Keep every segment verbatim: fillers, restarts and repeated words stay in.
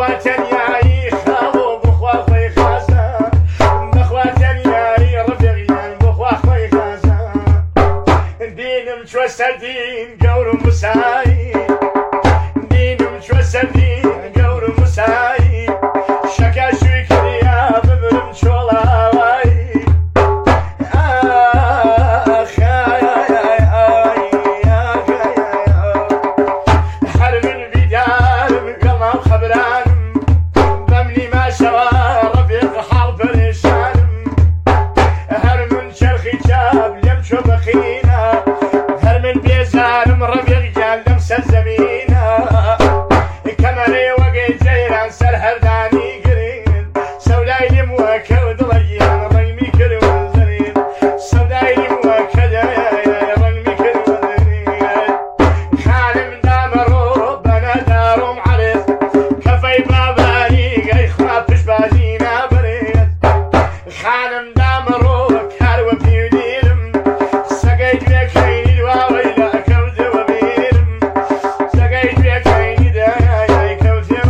نخواتنیایی خاڵۆ بخوا خۆی خازە نەخواتنیایی ڕفێقیان بخوا خۆی خازە دینم چوە سەردین گەورم وسایی دینم چوە سەردین گەورم وسایی شەکە شووی کردیا ببرم چۆڵاوایی هەر من بیدارم گەڵام خەبرانم بەمنی ماشەوە ڕەفیق حاڵ پەرێشانم هەر من چەرخی چاپ لێم چۆ بەخینە هەر من بێزارم ڕەفیق گیان لەم سەر زەمینە کەمەرێ وەگەی جەیران سەر هەردانی گرین سەودای لێم وەکە دڵەیان ڕەنگمی کرد وەزرین سەودای لێم وەکە ڕەنگمی کرد وەزرین خانم دامەڕۆ بەنەداڕۆم عەرێت کەفەی بابانی گەی خوا پشتبازی نابرێت خانم دامەڕۆ کاروە پیودیرم سەگەی دوێکەینی دواوەی لە کەوتەوە بیرم سەگەی دوێکەینی دایای کەوتەوە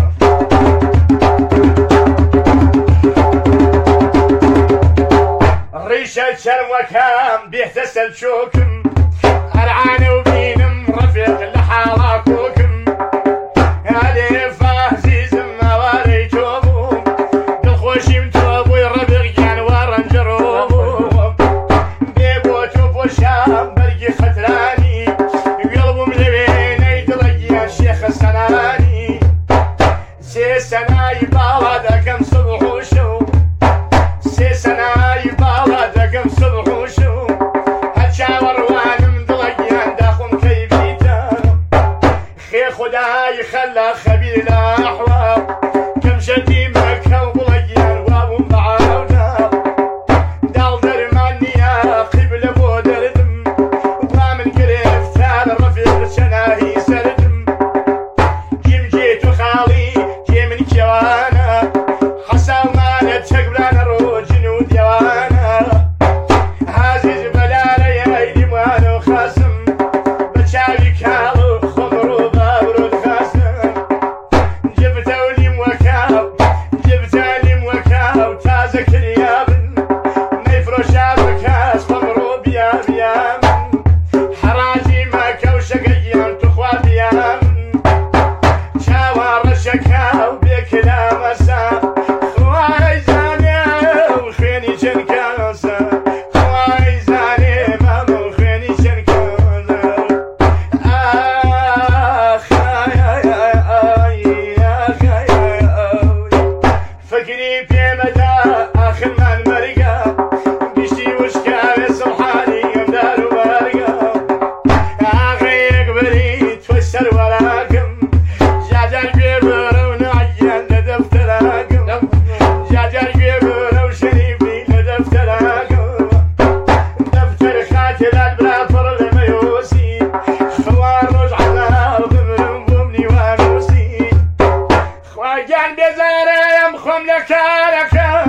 ڕیشە چەرمەکەم بێتە سەرچۆکم ئەرعانە و بینم ڕەفیق لە حاڵا کۆکم هەلێ فازیزم ئەوارەی تۆ بووم دڵخۆشیم تۆ بووی ڕەفیق گیان وا ڕەنجەڕۆ بووم بێ بۆ تۆ پۆشام بەرگی خەترانی وێڵ بووم لە وێنەی دڵە گیان شێخە سەنانی سێ سەنای باڵا دەکەم سبح و شەو سێ سەنای باڵا دەکەم سبح و شەو هەر چاوەڕوانم دڵە گیان داخۆم کەی بیتە خێ خودای خەلا خەبیر لە ئەحوال کەم شەدی مەکە و بڵە گیان وابووم بە عاودا داڵ دەرمان نییە قیبلە بۆ دەردم وا من گرفتار ڕەفیق چەناهی سەردم کیم کێ تو خاڵی کێ من کێوانە حەساومانە چەکبرانە ڕۆژن و دیوانە هازیز بەلارەیە دیوانە و خاسم بە چاوی کاڵ و خۆمڕۆ بابرۆت خاستم جبتە و لیم وەکاو جبتە لیم وەکاو تازە کریابن نەیفرۆشا بە کاس خۆمڕۆ بیا بیا من حەراجی مەکە و شەکەیان توخوا بیا من چاوا ڕەشەکاو بێکلامەسا خوای زانێ و خوێنی چەند کاسە خوای زانێ مامە و خوێنی چەند کاسە ئاخ فکری پێمەدا ئاخرمان مەرگە گشتی وشکاوێ سڵحانی ئەمدار و بەرگە ئاغەیەک بەری تۆی سەروەراکەم جاجار گوێ بەرە و ناگیان لە دەفتەراکەم جاجار گوێ بەرە و شەریفی لە دەفتەراکەم دەفتەر خاترات برا پڕ لە مەیۆسی خوا ڕۆژ عەذاب بمرم بۆم نیوانوسی خواگیان بێزارەیەم خۆم لە کارەکەم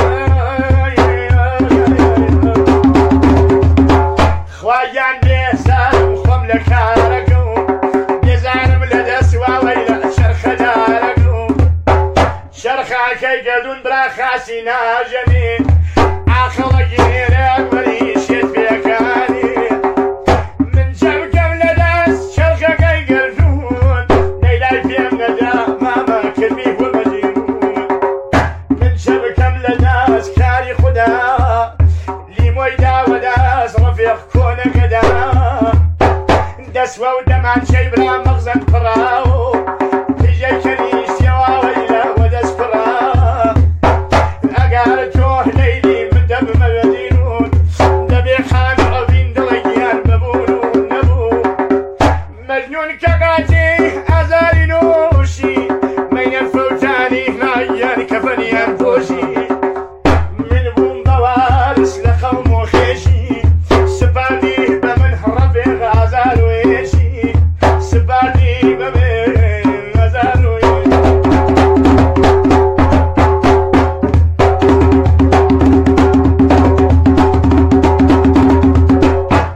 خواگیان بێزارم خۆم لە کارەکەم بێزارم لە دەسواوەی لە شەرخەدارەکەم شەرخاکەی گەردون برا خاسی ناژەنین ئاخەڵە گێرە وەری شێت پێکانی من جەمکەم لە دەست شەرخەکەی گەردون لەیلای پێم نەدا مامە کردی بۆ مەجنون من جەمکەم لە دەست کاری خودا لیمۆی داوە دەست ڕەفیق کۆنەکەدا دەسوە و دەمانچەی برا مەغزەن پڕاو تیژەی کەنیشتیەوەی لەوە دەست پڕا ئەگەر تۆ لەیلی من دەبمە بەدینون دەبێ خان ڕەبین دڵی گیان ببوون و نەبوو مەجنون کە قاتی ئازاری نووشی مەینەن فەوتانی ناگیان کەفەنیان پۆشی من بووم بەوارس لە قەوم و خێشی سپاردی بە من ڕەفیق ئازار و هێشی